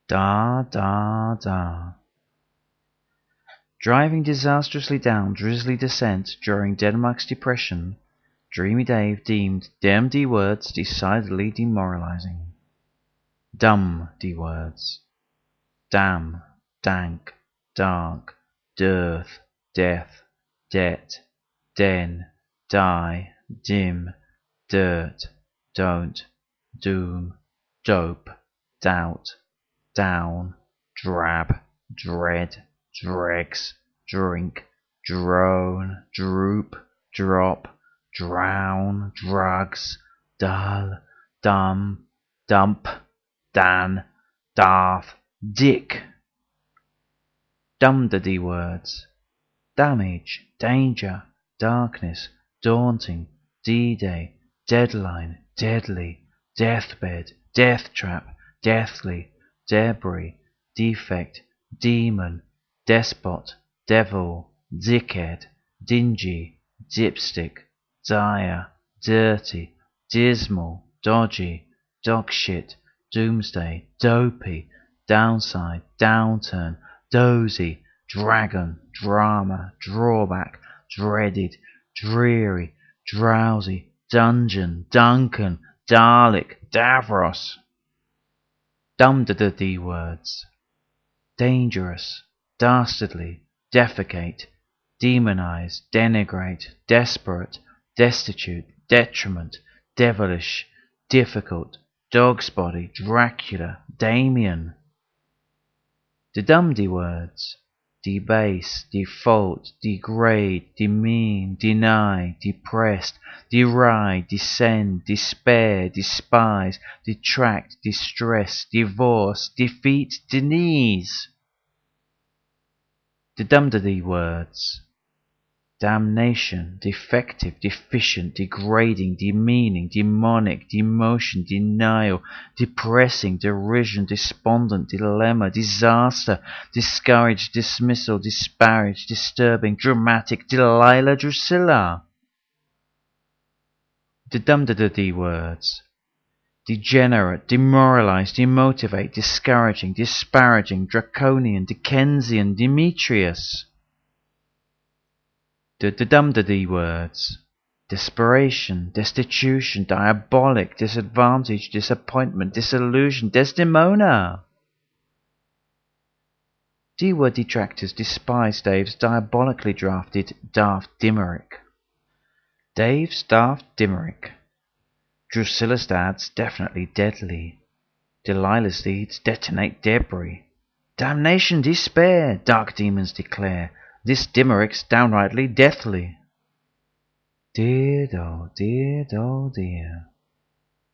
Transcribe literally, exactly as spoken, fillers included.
Da, da, da. Driving disastrously down drizzly descent during Denmark's depression, Dreamy Dave deemed dem D words decidedly demoralizing. Dumb D words. Damn, dank, dark, dearth, death, debt, den, die, dim, dirt, don't, doom, dope, doubt, down, drab, dread, dregs, drink, drone, droop, drop, drown, drugs, dull, dumb, dump, dan, daft, dick. Dumb the D words. Damage, danger, darkness, daunting, D-Day, deadline, deadly, deathbed, death trap, deathly, debris, defect, demon, despot, devil, dickhead, dingy, dipstick, dire, dirty, dismal, dodgy, dogshit, doomsday, dopey, downside, downturn, dozy, dragon, drama, drawback, dreaded, dreary, drowsy, dungeon, Duncan, Dalek, Davros. Dumb to the D words. Dangerous, dastardly, defecate, demonize, denigrate, desperate, destitute, detriment, devilish, difficult, dog's body, Dracula, Damien. The dumb D words. Debase, default, degrade, demean, deny, depressed, deride, descend, despair, despise, detract, distress, divorce, defeat, denies. The dumb D words. Damnation, defective, deficient, degrading, demeaning, demonic, demotion, denial, depressing, derision, despondent, dilemma, disaster, discouraged, dismissal, disparage, disturbing, dramatic, Delilah, Drusilla. The dumb D words. Degenerate, demoralized, demotivate, discouraging, disparaging, draconian, Dickensian, Demetrius. The dum D words. Desperation, destitution, diabolic, disadvantage, disappointment, disillusion, Desdemona. D word detractors despise Dave's diabolically drafted Daft Dimeric. Dave's Daft Dimeric. Drusilla's dad's definitely deadly. Delilah's deeds detonate debris. Damnation, despair, dark demons declare. This Dimeric's downrightly deathly. Dear, oh dear, oh dear.